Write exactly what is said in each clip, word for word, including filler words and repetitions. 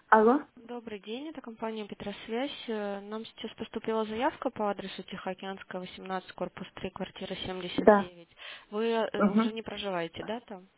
Алло? Добрый день, это компания Петросвязь. Э, Нам сейчас поступила заявка по адресу Тихоокеанская, восемнадцать, корпус три, квартира семьдесят Да. девять. Вы э, Угу. уже не проживаете, да, там?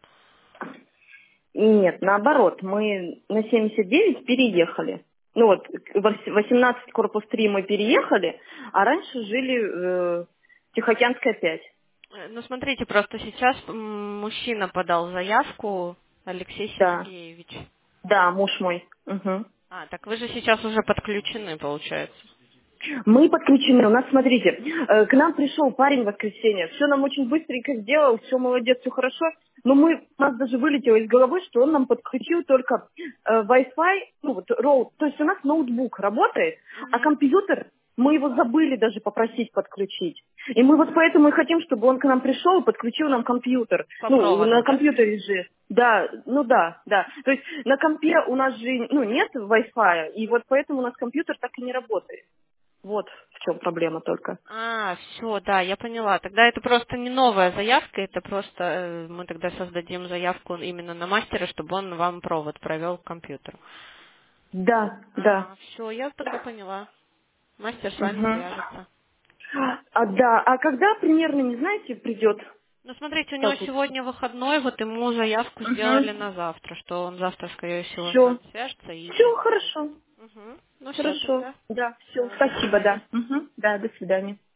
Нет, наоборот, мы на семьдесят девять переехали. Ну вот, вос- восемнадцать корпус три мы переехали, а раньше жили э, Тихоокеанская пять. Э, Ну, смотрите, просто сейчас м, мужчина подал заявку, Алексей Да. Сергеевич. Да, муж мой. Мгм. А, так вы же сейчас уже подключены, получается. Мы подключены. У нас, смотрите, э, к нам пришел парень в воскресенье. Все нам очень быстренько сделал, все молодец, все хорошо. Но мы, у нас даже вылетело из головы, что он нам подключил только э, Wi-Fi, ну вот роут. То есть у нас ноутбук работает, а Мгм. компьютер мы его забыли даже попросить подключить. И мы вот поэтому и хотим, чтобы он к нам пришел и подключил нам компьютер. По Ну, на проводу, да? компьютере же. Да, ну да, да. То есть на компе у нас же ну, нет Wi-Fi, и вот поэтому у нас компьютер так и не работает. Вот в чем проблема только. А, все, да, я поняла. Тогда это просто не новая заявка, это просто э, мы тогда создадим заявку именно на мастера, чтобы он вам провод провел к компьютеру. Да, да. А, все, я тогда поняла. Мастер с вами Мгм. свяжется. А да, а когда примерно, не знаете, придет? Ну, смотрите, у него Как вот? сегодня выходной, вот ему заявку сделали Угу. на завтра, что он завтра, скорее всего, с Все. вами свяжется и Все сделает. хорошо. Угу. Ну все, Хорошо. тогда. Да, все. Все, до Спасибо, свидания. да. Угу. Да, до свидания.